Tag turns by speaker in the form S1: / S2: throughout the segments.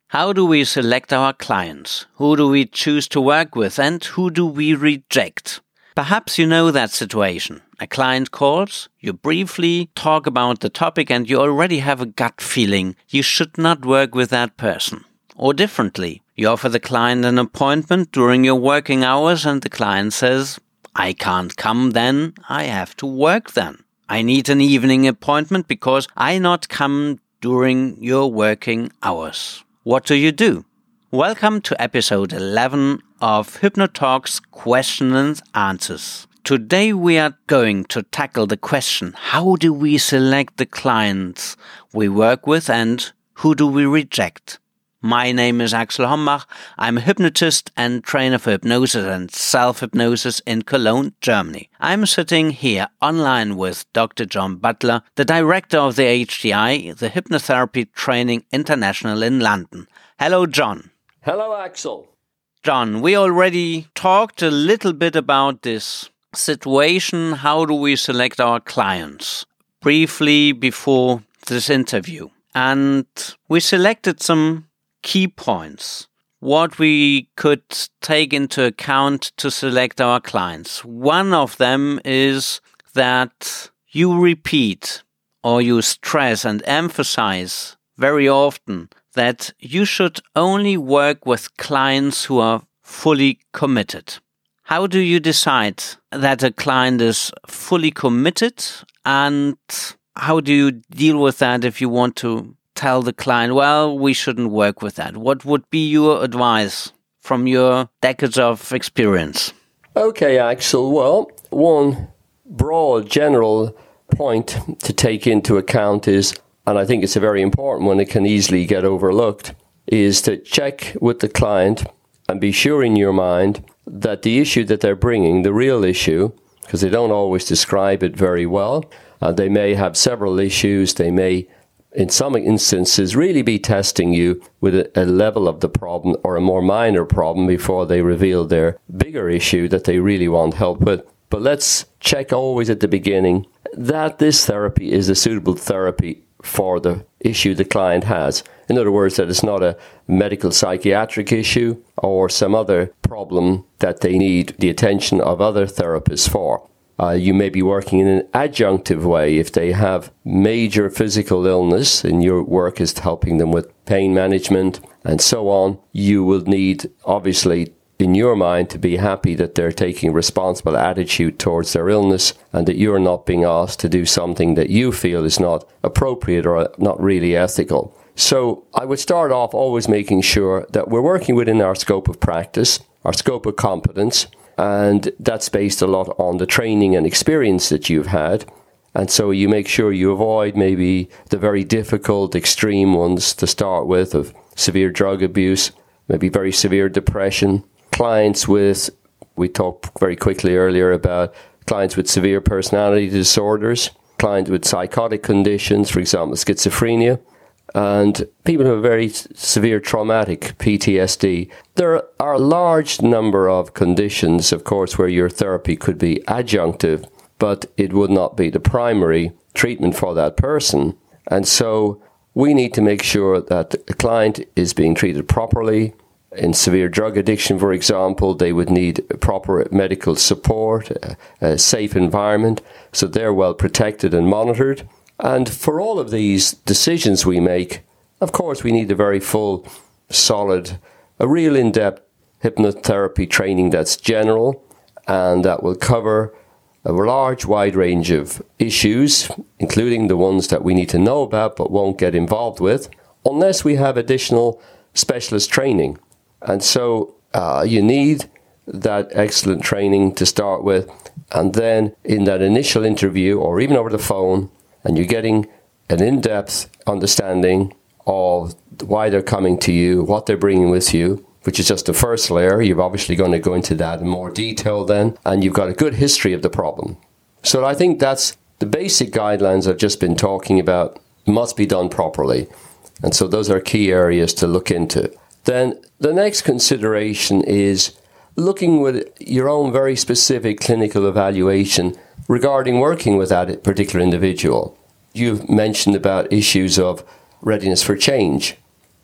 S1: How do we select our clients? Who do we choose to work with and who do we reject? Perhaps you know that situation. A client calls, you briefly talk about the topic and you already have a gut feeling you should not work with that person. Or differently, you offer the client an appointment during your working hours and the client says, I can't come then, I have to work then. I need an evening appointment because I not come during your working hours. What do? Welcome to episode 11 of HypnoTalks Question and Answers. Today we are going to tackle the question, how do we select the clients we work with and who do we reject? My name is Axel Hombach. I'm a hypnotist and trainer for hypnosis and self-hypnosis in Cologne, Germany. I'm sitting here online with Dr. John Butler, the director of the HTI, the Hypnotherapy Training International in London. Hello, John.
S2: Hello, Axel.
S1: John, we already talked a little bit about this situation. How do we select our clients? Briefly before this interview. And we selected some key points, what we could take into account to select our clients. One of them is that you repeat or you stress and emphasize very often that you should only work with clients who are fully committed. How do you decide that a client is fully committed, and how do you deal with that if you want to tell the client, well, we shouldn't work with that? What would be your advice from your decades of experience?
S2: Okay, Axel. Well, one broad general point to take into account is, and I think it's a very important one, it can easily get overlooked, is to check with the client and be sure in your mind that the issue that they're bringing, the real issue, because they don't always describe it very well, they may have several issues, they may in some instances really be testing you with a level of the problem or a more minor problem before they reveal their bigger issue that they really want help with. But let's check always at the beginning that this therapy is a suitable therapy for the issue the client has. In other words, that it's not a medical psychiatric issue or some other problem that they need the attention of other therapists for. You may be working in an adjunctive way. If they have major physical illness and your work is helping them with pain management and so on, you will need, obviously, in your mind, to be happy that they're taking a responsible attitude towards their illness and that you're not being asked to do something that you feel is not appropriate or not really ethical. So I would start off always making sure that we're working within our scope of practice, our scope of competence, and that's based a lot on the training and experience that you've had. And so you make sure you avoid maybe the very difficult, extreme ones to start with, of severe drug abuse, maybe very severe depression. Clients with, we talked very quickly earlier about clients with severe personality disorders, clients with psychotic conditions, for example, schizophrenia, and people who have very severe traumatic PTSD. There are a large number of conditions, of course, where your therapy could be adjunctive, but it would not be the primary treatment for that person. And so we need to make sure that the client is being treated properly. In severe drug addiction, for example, they would need proper medical support, a safe environment, so they're well protected and monitored. And for all of these decisions we make, of course, we need a very full, solid, a real in-depth hypnotherapy training that's general and that will cover a large, wide range of issues, including the ones that we need to know about but won't get involved with, unless we have additional specialist training. And so you need that excellent training to start with. And then in that initial interview or even over the phone, and you're getting an in-depth understanding of why they're coming to you, what they're bringing with you, which is just the first layer. You're obviously going to go into that in more detail then, and you've got a good history of the problem. So I think that's the basic guidelines I've just been talking about must be done properly. And so those are key areas to look into. Then the next consideration is looking with your own very specific clinical evaluation regarding working with that particular individual. You've mentioned about issues of readiness for change.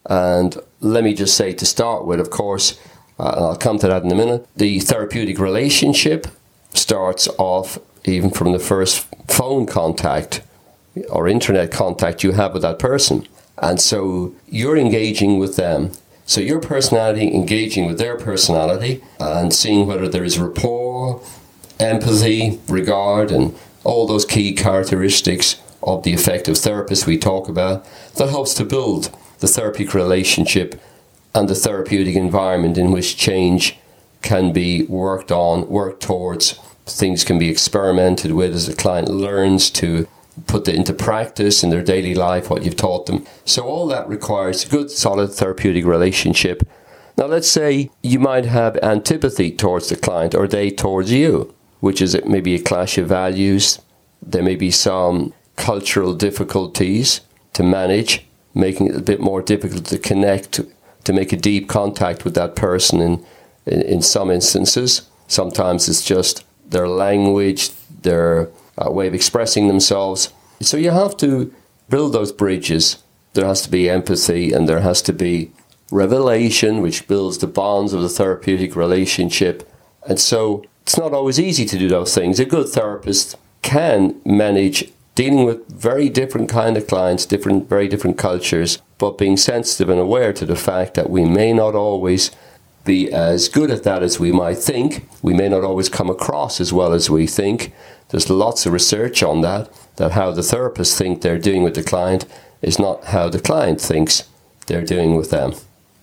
S2: And let me just say to start with, of course, and I'll come to that in a minute, the therapeutic relationship starts off even from the first phone contact or internet contact you have with that person. And so you're engaging with them. So your personality engaging with their personality and seeing whether there is rapport, empathy, regard, and all those key characteristics of the effective therapist we talk about, that helps to build the therapeutic relationship and the therapeutic environment in which change can be worked on, worked towards. Things can be experimented with as the client learns to put it into practice in their daily life, what you've taught them. So all that requires a good, solid therapeutic relationship. Now, let's say you might have antipathy towards the client or they towards you, which is maybe a clash of values. There may be some cultural difficulties to manage, making it a bit more difficult to connect, to make a deep contact with that person in some instances. Sometimes it's just their language, their way of expressing themselves. So you have to build those bridges. There has to be empathy and there has to be revelation, which builds the bonds of the therapeutic relationship. And so it's not always easy to do those things. A good therapist can manage dealing with very different kind of clients, very different cultures, but being sensitive and aware to the fact that we may not always be as good at that as we might think. We may not always come across as well as we think. There's lots of research on that how the therapists think they're doing with the client is not how the client thinks they're doing with them.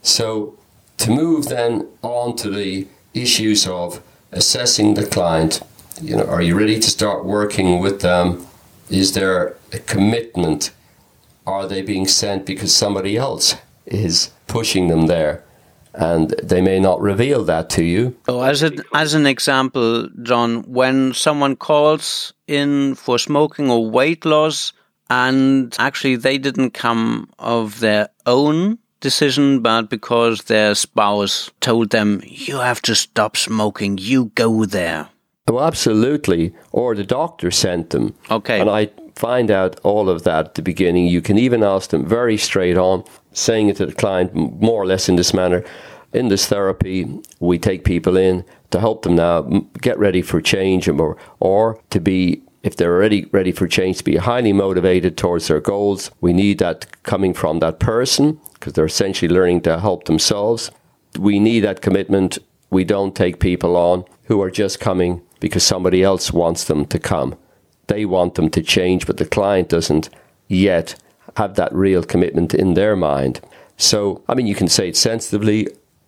S2: So to move then on to the issues of assessing the client, are you ready to start working with them? Is there a commitment? Are they being sent because somebody else is pushing them there? And they may not reveal that to you.
S1: So as an example, John, when someone calls in for smoking or weight loss, and actually they didn't come of their own decision, but because their spouse told them, you have to stop smoking, you go there.
S2: Oh, absolutely. Or the doctor sent them.
S1: Okay.
S2: And I find out all of that at the beginning. You can even ask them very straight on, saying it to the client more or less in this manner. In this therapy, we take people in to help them now get ready for change or to be, if they're already ready for change, to be highly motivated towards their goals. We need that coming from that person because they're essentially learning to help themselves. We need that commitment. We don't take people on who are just coming because somebody else wants them to come. They want them to change, but the client doesn't yet have that real commitment in their mind. So, you can say it sensitively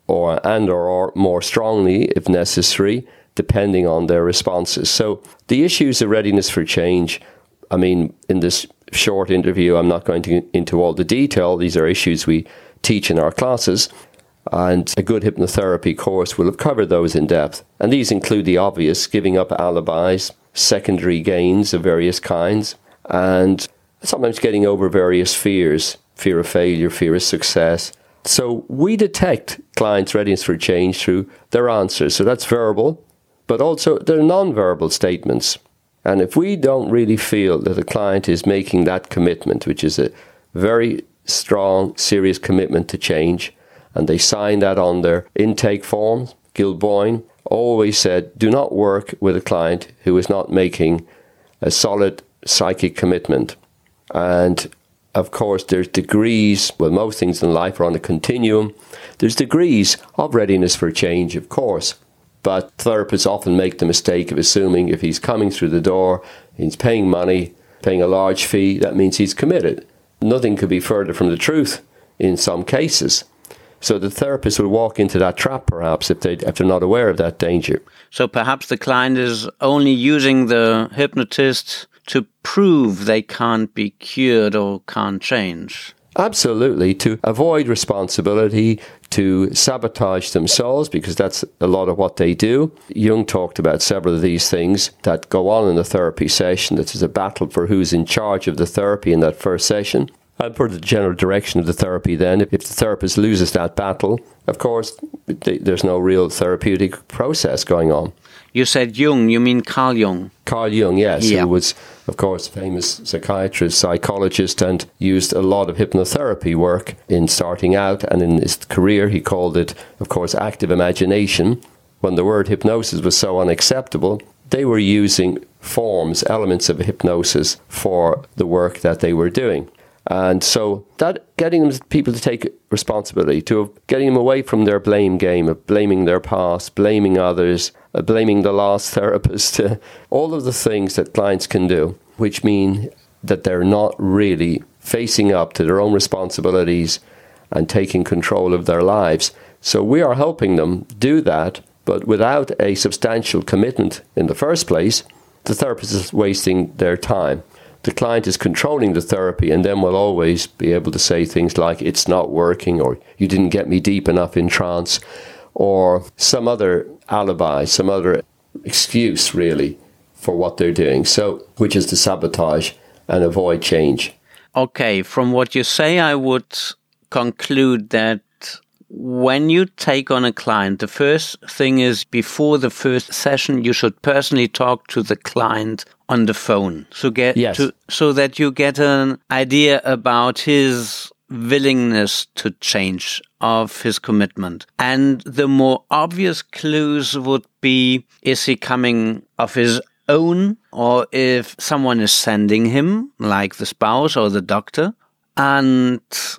S2: or more strongly if necessary, depending on their responses. So the issues of readiness for change, in this short interview, I'm not going to into all the detail. These are issues we teach in our classes. And a good hypnotherapy course will have covered those in depth. And these include the obvious, giving up alibis, secondary gains of various kinds, and sometimes getting over various fears, fear of failure, fear of success. So we detect clients' readiness for change through their answers. So that's verbal, but also they're non-verbal statements. And if we don't really feel that the client is making that commitment, which is a very strong, serious commitment to change, and they sign that on their intake form, Gil Boyne always said, do not work with a client who is not making a solid psychic commitment. And of course, there's degrees, most things in life are on a continuum. There's degrees of readiness for change, of course. But therapists often make the mistake of assuming if he's coming through the door, he's paying money, paying a large fee, that means he's committed. Nothing could be further from the truth in some cases. So the therapist will walk into that trap, perhaps, if they're not aware of that danger.
S1: So perhaps the client is only using the hypnotist to prove they can't be cured or can't change.
S2: Absolutely, to avoid responsibility, to sabotage themselves, because that's a lot of what they do. Jung talked about several of these things that go on in the therapy session, that there's a battle for who's in charge of the therapy in that first session. And for the general direction of the therapy then, if the therapist loses that battle, of course, there's no real therapeutic process going on.
S1: You said Jung, you mean Carl Jung?
S2: Carl Jung, yes,
S1: Yeah.
S2: who was, of course, a famous psychiatrist, psychologist, and used a lot of hypnotherapy work in starting out, and in his career he called it, of course, active imagination. When the word hypnosis was so unacceptable, they were using forms, elements of hypnosis for the work that they were doing. And so that getting people to take responsibility, getting them away from their blame game of blaming their past, blaming others, blaming the last therapist, all of the things that clients can do, which mean that they're not really facing up to their own responsibilities and taking control of their lives. So we are helping them do that, but without a substantial commitment in the first place, the therapist is wasting their time. The client is controlling the therapy and then will always be able to say things like, it's not working, or you didn't get me deep enough in trance, or some other alibi, some other excuse really for what they're doing. So, which is to sabotage and avoid change.
S1: Okay, from what you say, I would conclude that when you take on a client, the first thing is before the first session, you should personally talk to the client on the phone. So so that you get an idea about his willingness to change, of his commitment. And the more obvious clues would be, is he coming of his own, or if someone is sending him, like the spouse or the doctor. And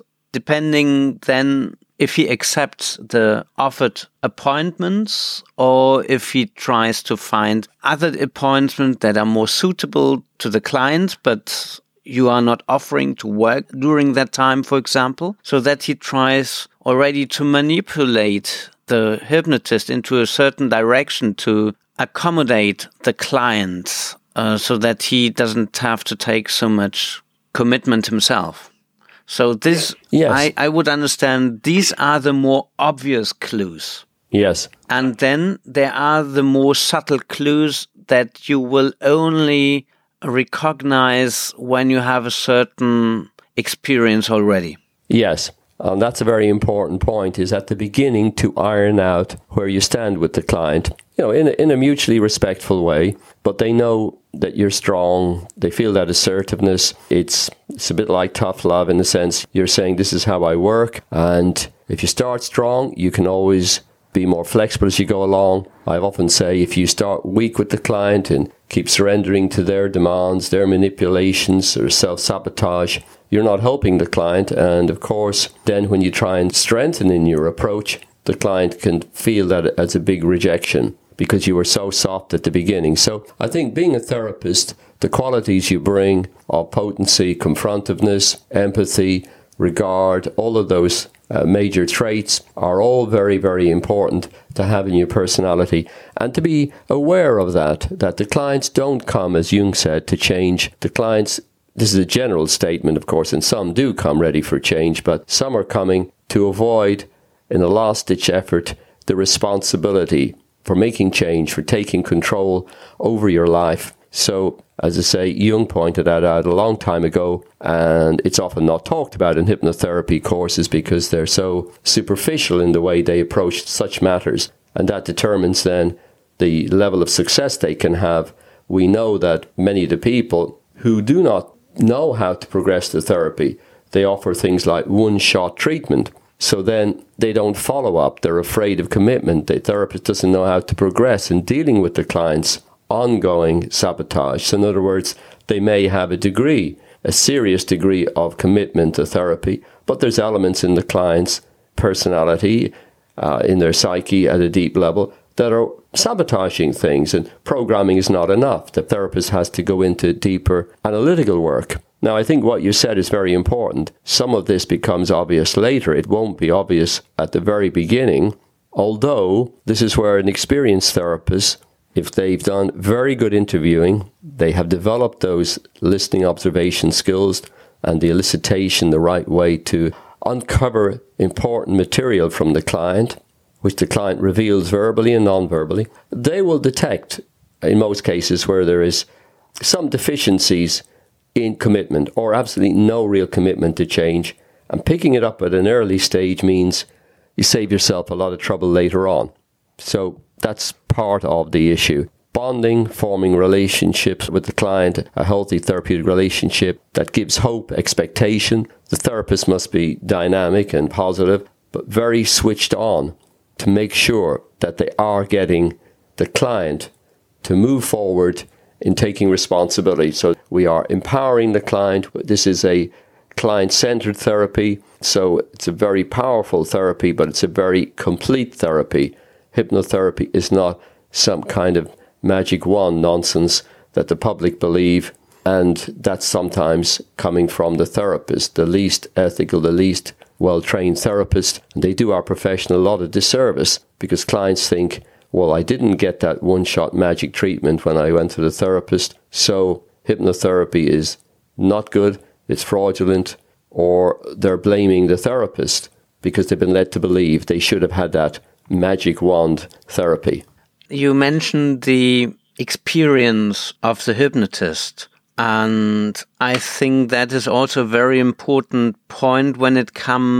S1: depending then if he accepts the offered appointments, or if he tries to find other appointments that are more suitable to the client, but you are not offering to work during that time, for example, so that he tries already to manipulate the hypnotist into a certain direction to accommodate the client, so that he doesn't have to take so much commitment himself. So this,
S2: yes.
S1: I would understand, these are the more obvious clues.
S2: Yes.
S1: And then there are the more subtle clues that you will only recognize when you have a certain experience already.
S2: Yes. And that's a very important point, is at the beginning to iron out where you stand with the client, in a mutually respectful way, but they know that you're strong. They feel that assertiveness. It's a bit like tough love in the sense you're saying, this is how I work. And if you start strong, you can always be more flexible as you go along. I often say, if you start weak with the client and keep surrendering to their demands, their manipulations, or self-sabotage, you're not helping the client. And of course, then when you try and strengthen in your approach, the client can feel that as a big rejection because you were so soft at the beginning. So I think being a therapist, the qualities you bring of potency, confrontiveness, empathy, regard, all of those major traits are all very, very important to have in your personality, and to be aware of that the clients don't come, as Jung said, to change. The clients, this is a general statement, of course, and some do come ready for change, but some are coming to avoid, in a last-ditch effort, the responsibility for making change, for taking control over your life. So, as I say, Jung pointed that out a long time ago, and it's often not talked about in hypnotherapy courses because they're so superficial in the way they approach such matters. And that determines then the level of success they can have. We know that many of the people who do not know how to progress the therapy, they offer things like one-shot treatment. So then they don't follow up. They're afraid of commitment. The therapist doesn't know how to progress in dealing with the client's ongoing sabotage. So in other words, they may have a serious degree of commitment to therapy, but there's elements in the client's personality, in their psyche at a deep level, that are sabotaging things, and programming is not enough. The therapist has to go into deeper analytical work. Now, I think what you said is very important. Some of this becomes obvious later. It won't be obvious at the very beginning, although this is where an experienced therapist, if they've done very good interviewing, they have developed those listening observation skills and the elicitation the right way to uncover important material from the client, which the client reveals verbally and non-verbally, they will detect, in most cases, where there is some deficiencies in commitment or absolutely no real commitment to change. And picking it up at an early stage means you save yourself a lot of trouble later on. So that's part of the issue. Bonding, forming relationships with the client, a healthy therapeutic relationship that gives hope, expectation. The therapist must be dynamic and positive, but very switched on to make sure that they are getting the client to move forward in taking responsibility. So we are empowering the client. This is a client-centered therapy, so it's a very powerful therapy, but it's a very complete therapy. Hypnotherapy is not some kind of magic wand nonsense that the public believe, and that's sometimes coming from the therapist, the least ethical, the least well-trained therapist. And they do our profession a lot of disservice because clients think, well, I didn't get that one-shot magic treatment when I went to the therapist, so hypnotherapy is not good, it's fraudulent, or they're blaming the therapist because they've been led to believe they should have had that magic wand therapy.
S1: You mentioned the experience of the hypnotist, and I think that is also a very important point when it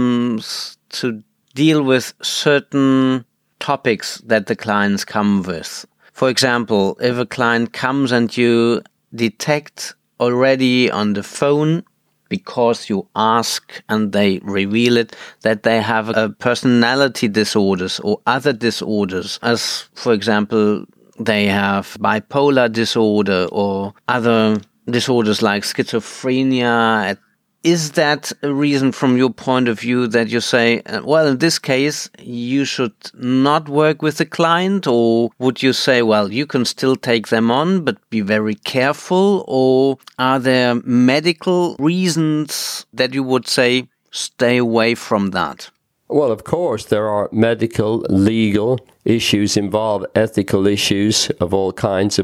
S1: comes to deal with certain topics that the clients come with. For example, if a client comes and you detect already on the phone, because you ask and they reveal it, that they have a personality disorders or other disorders, as for example, they have bipolar disorder or other disorders like schizophrenia. Is that a reason from your point of view that you say, well, in this case, you should not work with the client? Or would you say, well, you can still take them on, but be very careful? Or are there medical reasons that you would say, stay away from that?
S2: Well, of course, there are medical, legal issues involved, ethical issues of all kinds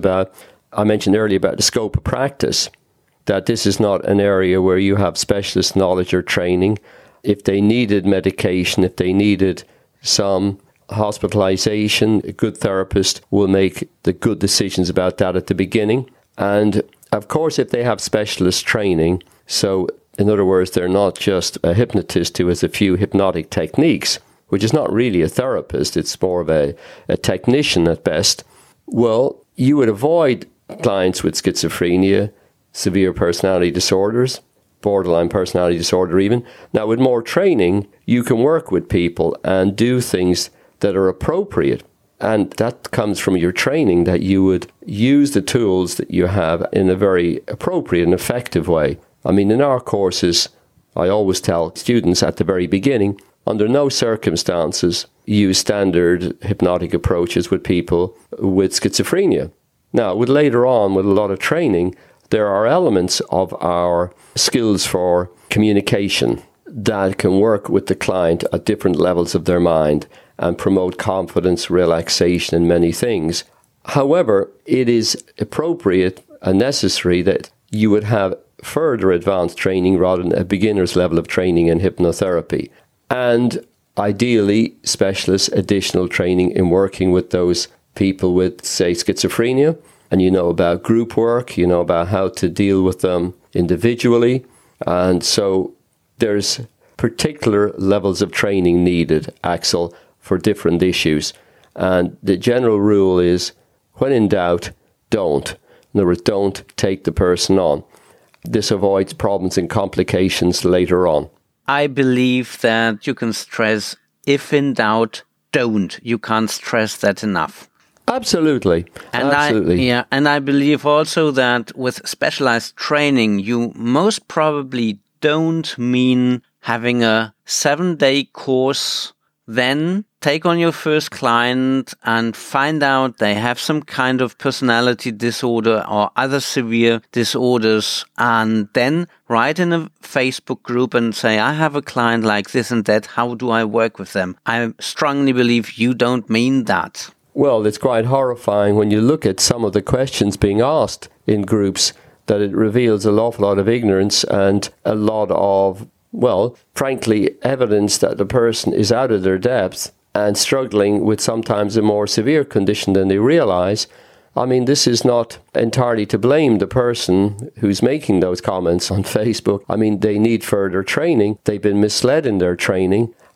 S2: I mentioned earlier about the scope of practice, that this is not an area where you have specialist knowledge or training. If they needed medication, if they needed some hospitalization, a good therapist will make the good decisions about that at the beginning. And of course, if they have specialist training, so in other words, they're not just a hypnotist who has a few hypnotic techniques, which is not really a therapist, it's more of a technician at best, well, you would avoid clients with schizophrenia, severe personality disorders, borderline personality disorder even. Now, with more training, you can work with people and do things that are appropriate. And that comes from your training, that you would use the tools that you have in a very appropriate and effective way. I mean, in our courses, I always tell students at the very beginning, under no circumstances use standard hypnotic approaches with people with schizophrenia. Now, later on, with a lot of training, there are elements of our skills for communication that can work with the client at different levels of their mind and promote confidence, relaxation, and many things. However, it is appropriate and necessary that you would have further advanced training rather than a beginner's level of training in hypnotherapy. And ideally, specialist additional training in working with those people with, say, schizophrenia. And you know about group work, you know about how to deal with them individually. And so there's particular levels of training needed, Axel, for different issues. And the general rule is, when in doubt, don't. In other words, don't take the person on. This avoids problems and complications later on.
S1: I believe that you can stress, if in doubt, don't. You can't stress that enough.
S2: Absolutely. Absolutely.
S1: And I believe also that with specialized training, you most probably don't mean having a 7-day course, then take on your first client and find out they have some kind of personality disorder or other severe disorders, and then write in a Facebook group and say, I have a client like this and that, how do I work with them? I strongly believe you don't mean that.
S2: Well, it's quite horrifying when you look at some of the questions being asked in groups, that it reveals an awful lot of ignorance and a lot of, well, frankly, evidence that the person is out of their depth and struggling with sometimes a more severe condition than they realize. I mean, this is not entirely to blame the person who's making those comments on Facebook. I mean, they need further training. They've been misled in their training.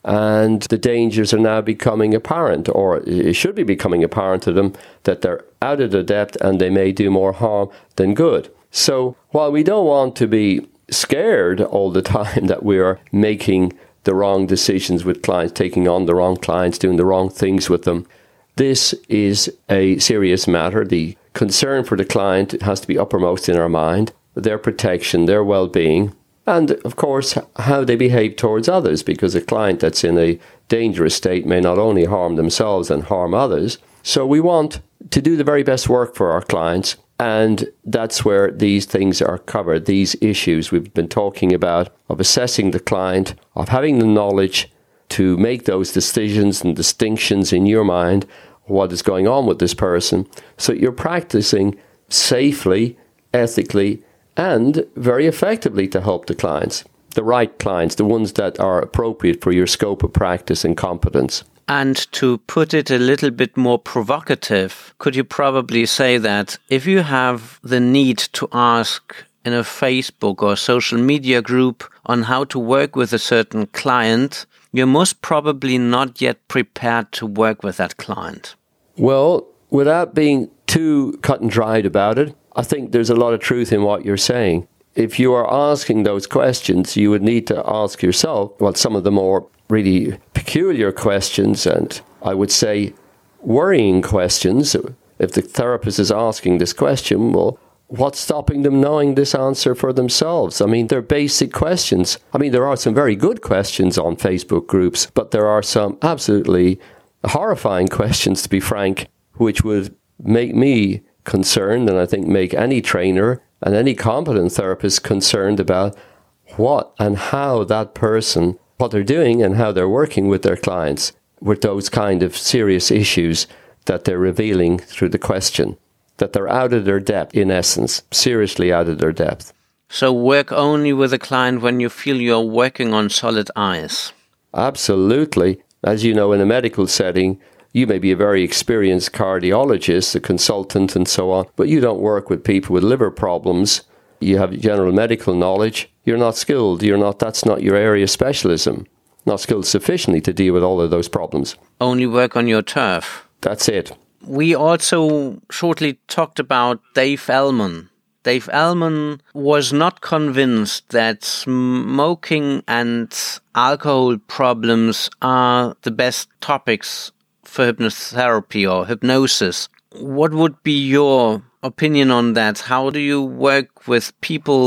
S2: and the dangers are now becoming apparent, or it should be becoming apparent to them, that they're out of their depth and they may do more harm than good. So while we don't want to be scared all the time that we are making the wrong decisions with clients, taking on the wrong clients, doing the wrong things with them, this is a serious matter. The concern for the client has to be uppermost in our mind, their protection, their well-being, and of course how they behave towards others, because a client that's in a dangerous state may not only harm themselves and harm others. So we want to do the very best work for our clients, and that's where these things are covered, these issues we've been talking about, of assessing the client, of having the knowledge to make those decisions and distinctions in your mind, what is going on with this person, so you're practicing safely, ethically, and very effectively to help the clients, the right clients, the ones that are appropriate for your scope of practice and competence.
S1: And to put it a little bit more provocative, could you probably say that if you have the need to ask in a Facebook or social media group on how to work with a certain client, you're most probably not yet prepared to work with that client?
S2: Well, without being too cut and dried about it, I think there's a lot of truth in what you're saying. If you are asking those questions, you would need to ask yourself, well, some of the more really peculiar questions, and I would say worrying questions. If the therapist is asking this question, well, what's stopping them knowing this answer for themselves? I mean, they're basic questions. I mean, there are some very good questions on Facebook groups, but there are some absolutely horrifying questions, to be frank, which would make me concerned, and I think make any trainer and any competent therapist concerned about what and how that person, what they're doing and how they're working with their clients with those kind of serious issues that they're revealing through the question, that they're out of their depth, in essence, seriously out of their depth.
S1: So work only with a client when you feel you're working on solid ice.
S2: Absolutely. As you know, in a medical setting, you may be a very experienced cardiologist, a consultant and so on, but you don't work with people with liver problems. You have general medical knowledge. You're not skilled. That's not your area of specialism. Not skilled sufficiently to deal with all of those problems.
S1: Only work on your turf.
S2: That's it.
S1: We also shortly talked about Dave Elman. Dave Elman was not convinced that smoking and alcohol problems are the best topics for hypnotherapy or hypnosis. What would be your opinion on that? How do you work with people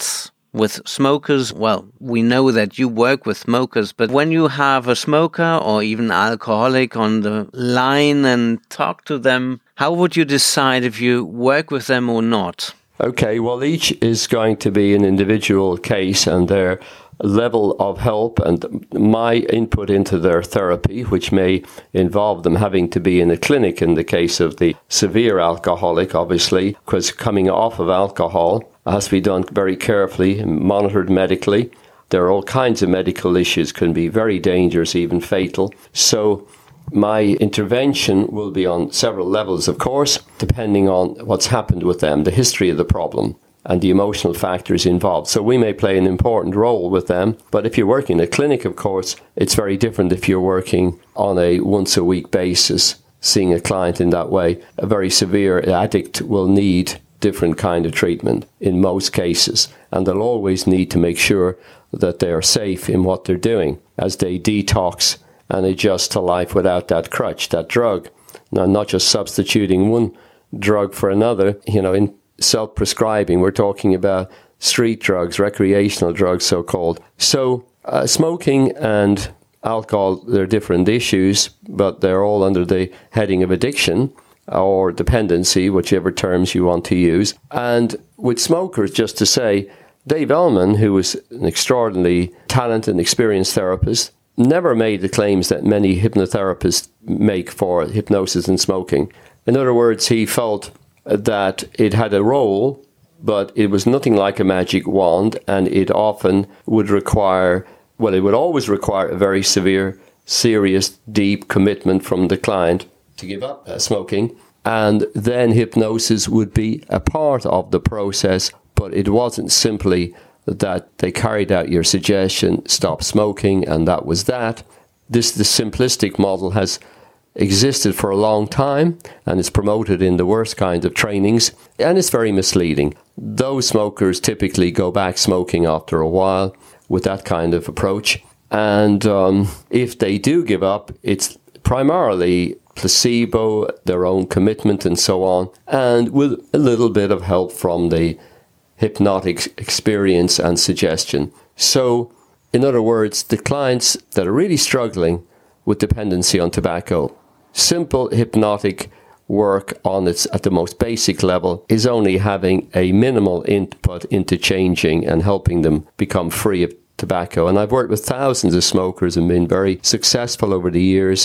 S1: with smokers? Well, we know that you work with smokers, but when you have a smoker or even alcoholic on the line and talk to them, how would you decide if you work with them or not?
S2: Okay, well, each is going to be an individual case and their level of help and my input into their therapy, which may involve them having to be in a clinic in the case of the severe alcoholic, obviously, because coming off of alcohol has to be done very carefully and monitored medically. There are all kinds of medical issues, can be very dangerous, even fatal. So my intervention will be on several levels, of course, depending on what's happened with them, the history of the problem, and the emotional factors involved. So we may play an important role with them, but if you're working in a clinic, of course, it's very different if you're working on a once-a-week basis, seeing a client in that way. A very severe addict will need different kind of treatment in most cases, and they'll always need to make sure that they are safe in what they're doing as they detox and adjust to life without that crutch, that drug. Now, not just substituting one drug for another, in self-prescribing. We're talking about street drugs, recreational drugs, so-called. So smoking and alcohol, they're different issues, but they're all under the heading of addiction or dependency, whichever terms you want to use. And with smokers, just to say, Dave Elman, who was an extraordinarily talented and experienced therapist, never made the claims that many hypnotherapists make for hypnosis and smoking. In other words, he felt that it had a role, but it was nothing like a magic wand, and it often would require, well, it would always require a very severe, serious, deep commitment from the client to give up smoking, and then hypnosis would be a part of the process, but it wasn't simply that they carried out your suggestion, stop smoking, and that was that. The simplistic model has existed for a long time and is promoted in the worst kinds of trainings, and it's very misleading. Those smokers typically go back smoking after a while with that kind of approach, and if they do give up, it's primarily placebo, their own commitment and so on, and with a little bit of help from the hypnotic experience and suggestion. So, in other words, the clients that are really struggling with dependency on tobacco, simple hypnotic work on its at the most basic level is only having a minimal input into changing and helping them become free of tobacco. And I've worked with thousands of smokers and been very successful over the years.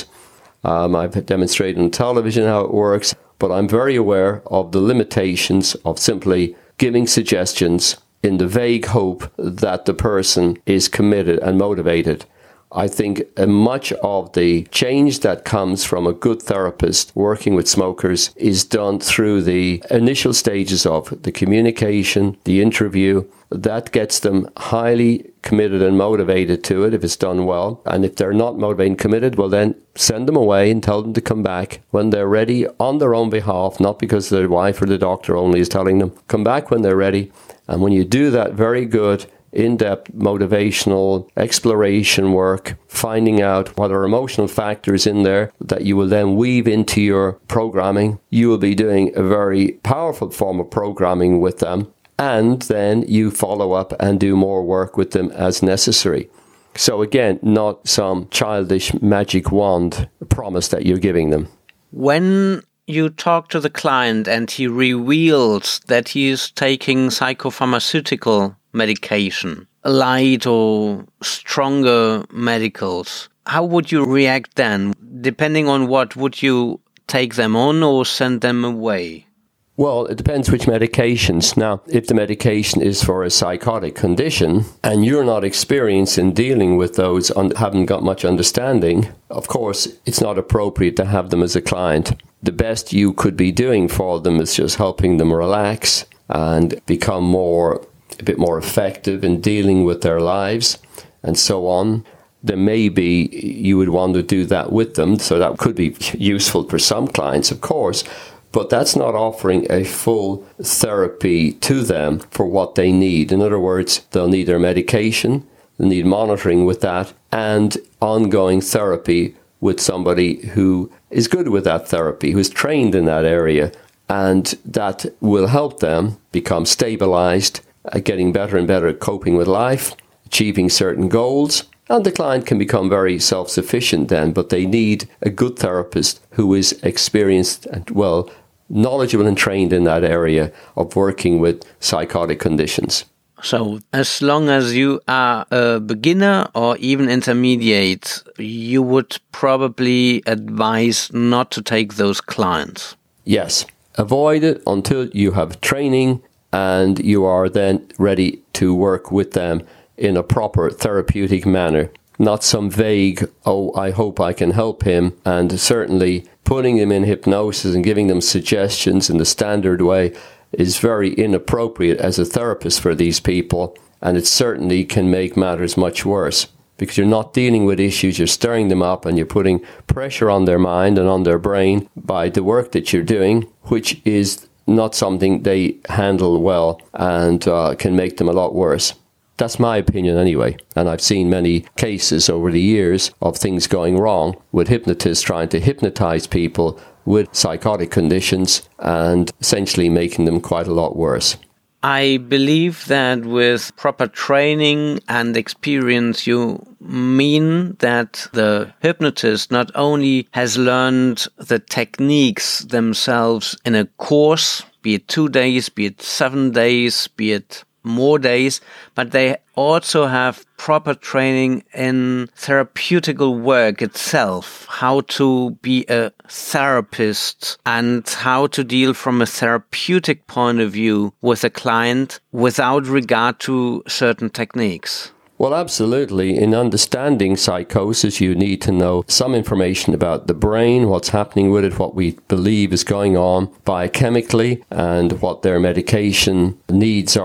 S2: I've demonstrated on television how it works, but I'm very aware of the limitations of simply giving suggestions in the vague hope that the person is committed and motivated. I think much of the change that comes from a good therapist working with smokers is done through the initial stages of the communication, the interview. That gets them highly committed and motivated to it if it's done well. And if they're not motivated and committed, well then send them away and tell them to come back when they're ready on their own behalf, not because their wife or the doctor only is telling them. Come back when they're ready. And when you do that very good, in-depth motivational exploration work, finding out what are emotional factors in there that you will then weave into your programming, you will be doing a very powerful form of programming with them. And then you follow up and do more work with them as necessary. So again, not some childish magic wand promise that you're giving them.
S1: When you talk to the client and he reveals that he is taking psychopharmaceutical medication, light or stronger medicals, how would you react then? Depending on what, would you take them on or send them away?
S2: Well, it depends which medications. Now, if the medication is for a psychotic condition and you're not experienced in dealing with those and haven't got much understanding, of course, it's not appropriate to have them as a client. The best you could be doing for them is just helping them relax and become a bit more effective in dealing with their lives and so on. Then maybe you would want to do that with them, so that could be useful for some clients, of course. But that's not offering a full therapy to them for what they need. In other words, they'll need their medication, they'll need monitoring with that, and ongoing therapy with somebody who is good with that therapy, who's trained in that area, and that will help them become stabilized, getting better and better at coping with life, achieving certain goals. And the client can become very self-sufficient then, but they need a good therapist who is experienced and, knowledgeable and trained in that area of working with psychotic conditions.
S1: So as long as you are a beginner or even intermediate, you would probably advise not to take those clients.
S2: Yes. Avoid it until you have training and you are then ready to work with them in a proper therapeutic manner. Not some vague, I hope I can help him, and certainly putting them in hypnosis and giving them suggestions in the standard way is very inappropriate as a therapist for these people, and it certainly can make matters much worse because you're not dealing with issues, you're stirring them up and you're putting pressure on their mind and on their brain by the work that you're doing, which is not something they handle well and can make them a lot worse. That's my opinion anyway, and I've seen many cases over the years of things going wrong with hypnotists trying to hypnotize people with psychotic conditions and essentially making them quite a lot worse.
S1: I believe that with proper training and experience, you mean that the hypnotist not only has learned the techniques themselves in a course, be it 2 days, be it 7 days, be it more days, but they also have proper training in therapeutical work itself, how to be a therapist and how to deal from a therapeutic point of view with a client without regard to certain techniques.
S2: Well, absolutely. In understanding psychosis, you need to know some information about the brain, what's happening with it, what we believe is going on biochemically, and what their medication needs are.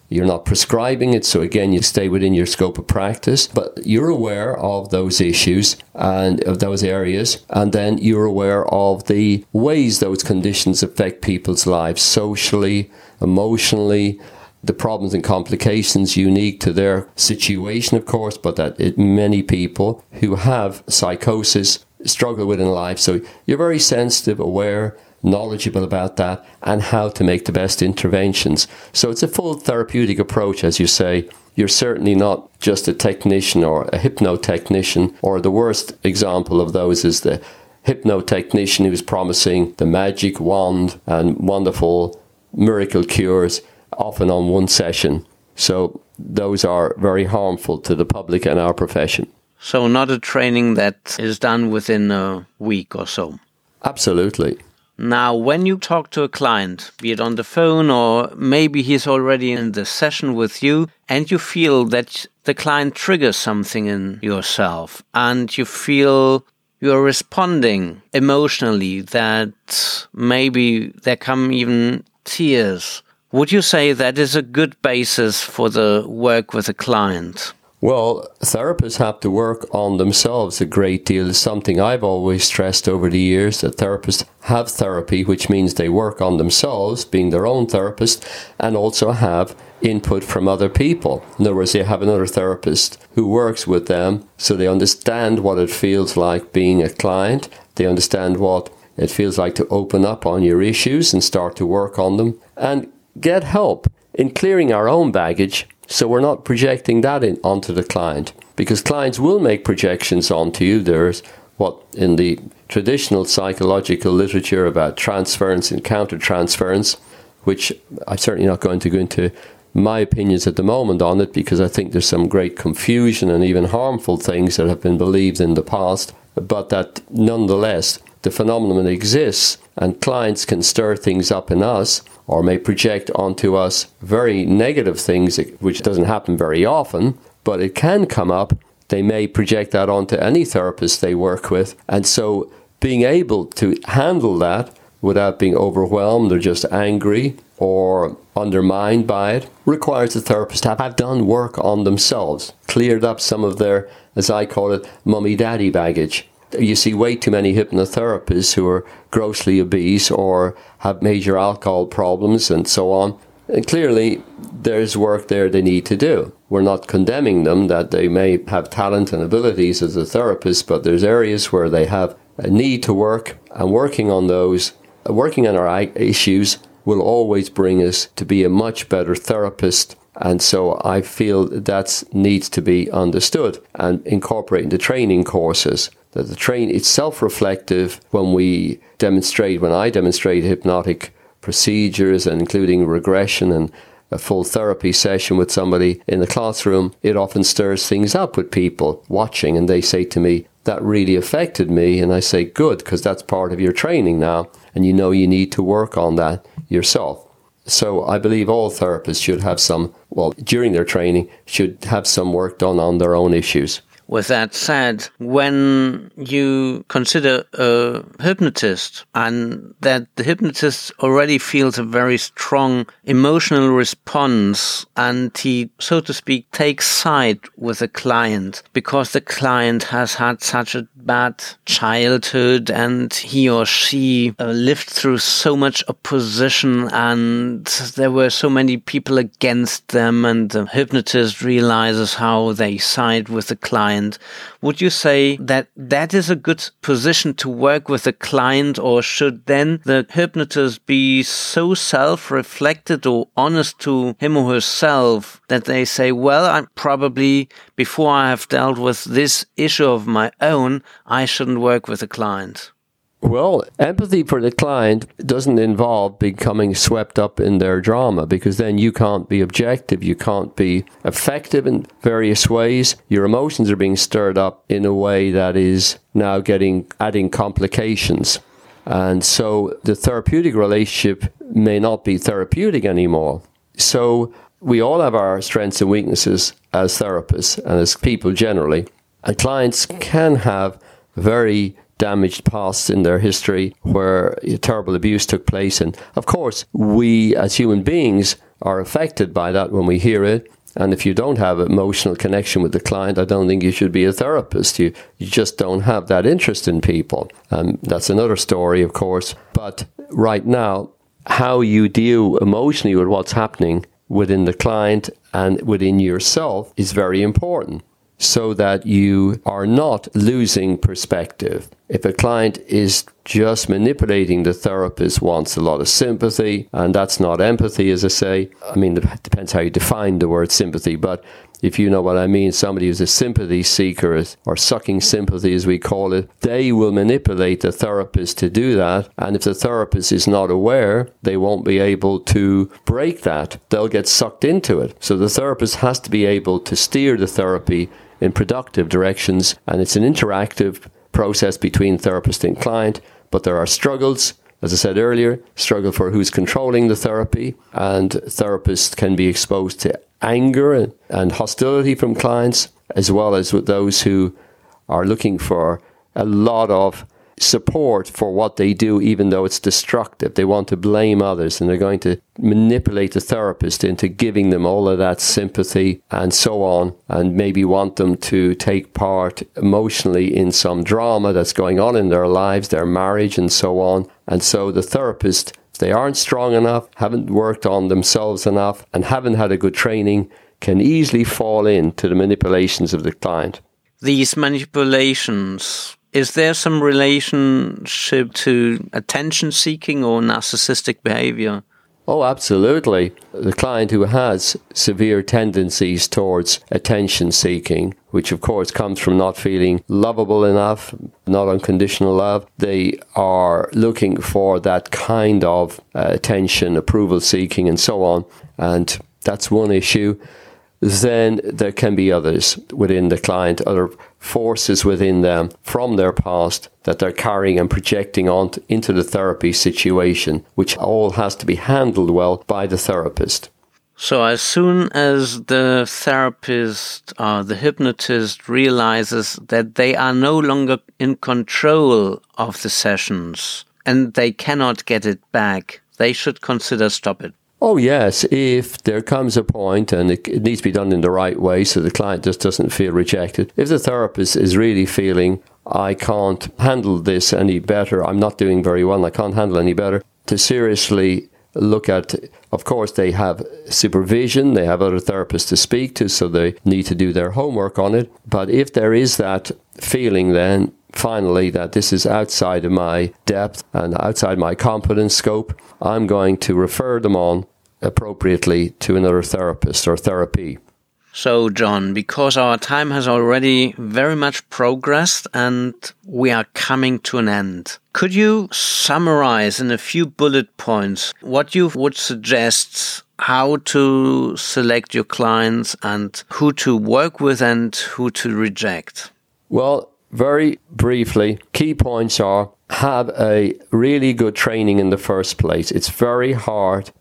S2: You're not prescribing it, so again, you stay within your scope of practice, but you're aware of those issues and of those areas, and then you're aware of the ways those conditions affect people's lives socially, emotionally, the problems and complications unique to their situation, of course, but that many people who have psychosis struggle with in life. So you're very sensitive, aware, knowledgeable about that and how to make the best interventions. So it's a full therapeutic approach, as you say. You're certainly not just a technician or a hypnotechnician, or the worst example of those is the hypnotechnician who's promising the magic wand and wonderful miracle cures, often on one session. So those are very harmful to the public and our profession.
S1: So not a training that is done within a week or so?
S2: Absolutely.
S1: Now, when you talk to a client, be it on the phone or maybe he's already in the session with you, and you feel that the client triggers something in yourself and you feel you're responding emotionally, that maybe there come even tears, would you say that is a good basis for the work with a client?
S2: Well, therapists have to work on themselves a great deal. It's something I've always stressed over the years, that therapists have therapy, which means they work on themselves, being their own therapist, and also have input from other people. In other words, they have another therapist who works with them, so they understand what it feels like being a client. They understand what it feels like to open up on your issues and start to work on them, and get help in clearing our own baggage, so we're not projecting that onto the client. Because clients will make projections onto you. There's what in the traditional psychological literature about transference and countertransference, which I'm certainly not going to go into my opinions at the moment on it, because I think there's some great confusion and even harmful things that have been believed in the past, but that nonetheless the phenomenon exists, and clients can stir things up in us or may project onto us very negative things, which doesn't happen very often, but it can come up. They may project that onto any therapist they work with. And so being able to handle that without being overwhelmed or just angry or undermined by it requires the therapist to have done work on themselves, cleared up some of their, as I call it, mummy-daddy baggage. You see way too many hypnotherapists who are grossly obese or have major alcohol problems and so on. And clearly, there's work there they need to do. We're not condemning them, that they may have talent and abilities as a therapist, but there's areas where they have a need to work, and working on those, working on our issues will always bring us to be a much better therapist. And so I feel that needs to be understood and incorporate into training courses. That the train it's self-reflective when I demonstrate hypnotic procedures, and including regression and a full therapy session with somebody in the classroom, it often stirs things up with people watching, and they say to me, that really affected me. And I say, good, because that's part of your training now, and you know you need to work on that yourself. So I believe all therapists should have during their training, should have some work done on their own issues.
S1: With that said, when you consider a hypnotist and that the hypnotist already feels a very strong emotional response, and he, so to speak, takes side with a client because the client has had such a bad childhood and he or she lived through so much opposition and there were so many people against them, and the hypnotist realizes how they side with the client. Would you say that that is a good position to work with a client, or should then the hypnotist be so self-reflected or honest to him or herself that they say, well, I'm probably, before I have dealt with this issue of my own, I shouldn't work with a client?
S2: Well, empathy for the client doesn't involve becoming swept up in their drama, because then you can't be objective, you can't be effective in various ways. Your emotions are being stirred up in a way that is now adding complications. And so the therapeutic relationship may not be therapeutic anymore. So we all have our strengths and weaknesses as therapists and as people generally. And clients can have very damaged past in their history where terrible abuse took place. And of course, we as human beings are affected by that when we hear it. And if you don't have emotional connection with the client, I don't think you should be a therapist. You just don't have that interest in people. And that's another story, of course. But right now, how you deal emotionally with what's happening within the client and within yourself is very important, so that you are not losing perspective. If a client is just manipulating the therapist, wants a lot of sympathy, and that's not empathy, as I say. I mean, it depends how you define the word sympathy, but if you know what I mean, somebody who's a sympathy seeker, or sucking sympathy as we call it, they will manipulate the therapist to do that. And if the therapist is not aware, they won't be able to break that. They'll get sucked into it. So the therapist has to be able to steer the therapy in productive directions, and it's an interactive process between therapist and client. But there are struggles, as I said earlier, struggle for who's controlling the therapy, and therapists can be exposed to anger and hostility from clients, as well as with those who are looking for a lot of support for what they do, even though it's destructive. They want to blame others, and they're going to manipulate the therapist into giving them all of that sympathy and so on, and maybe want them to take part emotionally in some drama that's going on in their lives, their marriage and so on. And so the therapist, if they aren't strong enough, haven't worked on themselves enough, and haven't had a good training, can easily fall into the manipulations of the client.
S1: These manipulations, is there some relationship to attention-seeking or narcissistic behavior?
S2: Oh, absolutely. The client who has severe tendencies towards attention-seeking, which of course comes from not feeling lovable enough, not unconditional love, they are looking for that kind of attention, approval-seeking and so on. And that's one issue. Then there can be others within the client, other forces within them from their past that they're carrying and projecting on into the therapy situation, which all has to be handled well by the therapist.
S1: So as soon as the therapist or the hypnotist realizes that they are no longer in control of the sessions and they cannot get it back, they should consider stop it.
S2: Oh, yes. If there comes a point, and it needs to be done in the right way so the client just doesn't feel rejected. If the therapist is really feeling, I can't handle this any better, I'm not doing very well, I can't handle any better, to seriously look at, of course, they have supervision, they have other therapists to speak to, so they need to do their homework on it. But if there is that feeling then, finally, that this is outside of my depth and outside my competence scope, I'm going to refer them on appropriately to another therapist or therapy.
S1: So, John, because our time has already very much progressed and we are coming to an end, could you summarize in a few bullet points what you would suggest how to select your clients and who to work with and who to reject?
S2: Well, very briefly, key points are: have a really good training in the first place. It's very hard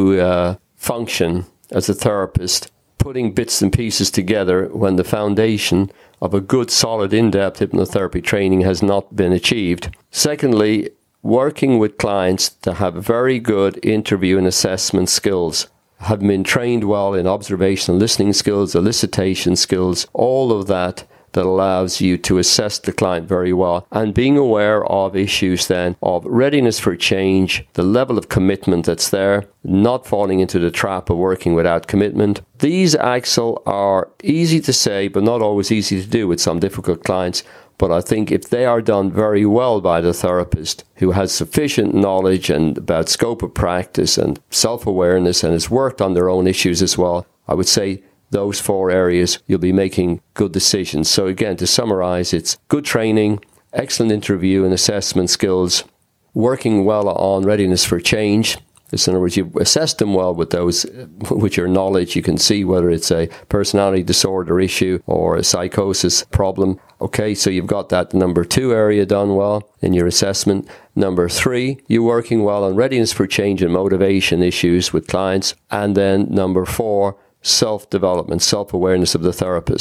S2: to function as a therapist putting bits and pieces together when the foundation of a good, solid, in-depth hypnotherapy training has not been achieved. Secondly, working with clients to have very good interview and assessment skills, have been trained well in observational listening skills, elicitation skills, all of that allows you to assess the client very well, and being aware of issues then of readiness for change, the level of commitment that's there, not falling into the trap of working without commitment. These, Axel, are easy to say but not always easy to do with some difficult clients. But I think if they are done very well by the therapist who has sufficient knowledge and about scope of practice and self-awareness and has worked on their own issues as well, I would say those 4 areas, you'll be making good decisions. So again, to summarize, it's good training, excellent interview and assessment skills, working well on readiness for change. In other words, you assess them well with those, with your knowledge. You can see whether it's a personality disorder issue or a psychosis problem. Okay, so you've got that number 2 area done well in your assessment. Number 3, you're working well on readiness for change and motivation issues with clients. And then number 4, self-development, self-awareness of the therapist.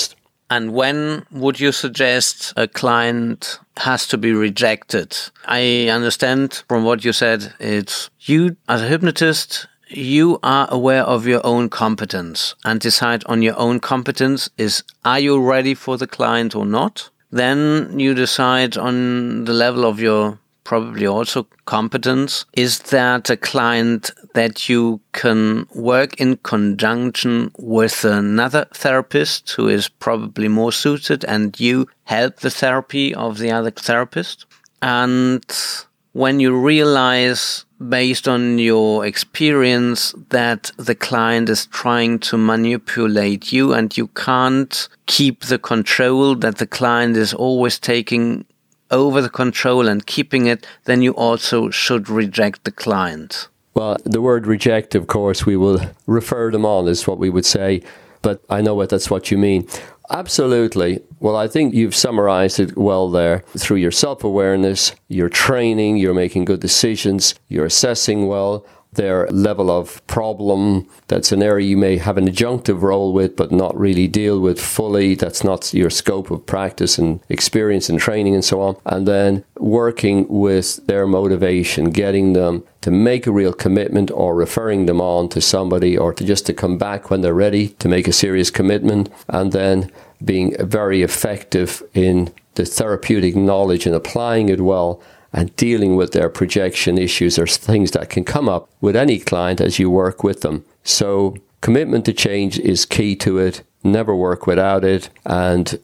S1: And when would you suggest a client has to be rejected? I understand from what you said, it's you as a hypnotist, you are aware of your own competence and decide on your own competence is, are you ready for the client or not? Then you decide on the level of your probably also competence. Is that a client that you can work in conjunction with another therapist who is probably more suited and you help the therapy of the other therapist? And when you realize based on your experience that the client is trying to manipulate you and you can't keep the control, that the client is always taking over the control and keeping it, then you also should reject the client.
S2: Well, the word reject, of course, we will refer them on is what we would say, but I know that's what you mean. Absolutely. Well, I think you've summarized it well there. Through your self-awareness, your training, you're making good decisions, you're assessing well their level of problem. That's an area you may have an adjunctive role with, but not really deal with fully. That's not your scope of practice and experience and training and so on. And then working with their motivation, getting them to make a real commitment or referring them on to somebody or to come back when they're ready to make a serious commitment, and then being very effective in the therapeutic knowledge and applying it well and dealing with their projection issues or things that can come up with any client as you work with them. So commitment to change is key to it. Never work without it. And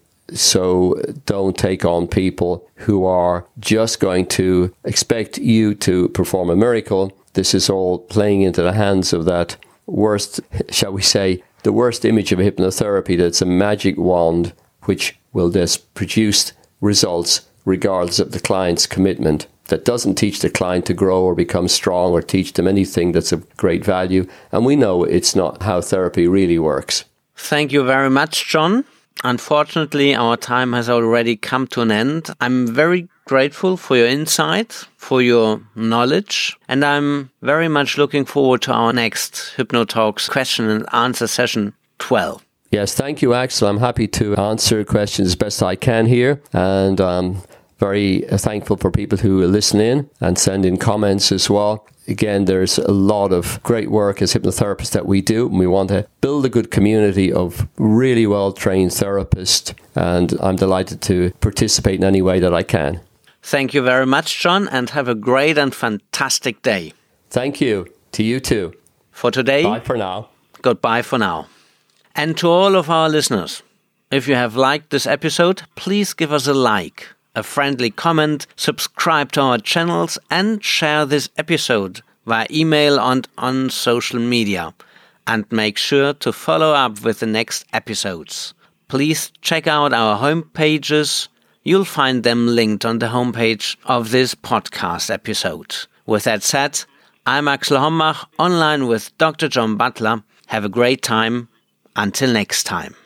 S2: so don't take on people who are just going to expect you to perform a miracle. This is all playing into the hands of that worst, shall we say, the worst image of hypnotherapy, that's a magic wand which will just produce results regardless of the client's commitment. That doesn't teach the client to grow or become strong or teach them anything that's of great value. And we know it's not how therapy really works.
S1: Thank you very much, John. Unfortunately, our time has already come to an end. I'm very grateful for your insight, for your knowledge, and I'm very much looking forward to our next HypnoTalks question and answer session 12.
S2: Yes, thank you, Axel. I'm happy to answer questions as best I can here, and I'm very thankful for people who listen in and send in comments as well. Again, there's a lot of great work as hypnotherapists that we do, and we want to build a good community of really well-trained therapists, and I'm delighted to participate in any way that I can.
S1: Thank you very much, John, and have a great and fantastic day.
S2: Thank you. To you too.
S1: For today,
S2: bye for now.
S1: Goodbye for now. And to all of our listeners, if you have liked this episode, please give us a like, a friendly comment, subscribe to our channels, and share this episode via email and on social media. And make sure to follow up with the next episodes. Please check out our homepages. You'll find them linked on the homepage of this podcast episode. With that said, I'm Axel Hombach, online with Dr. John Butler. Have a great time. Until next time.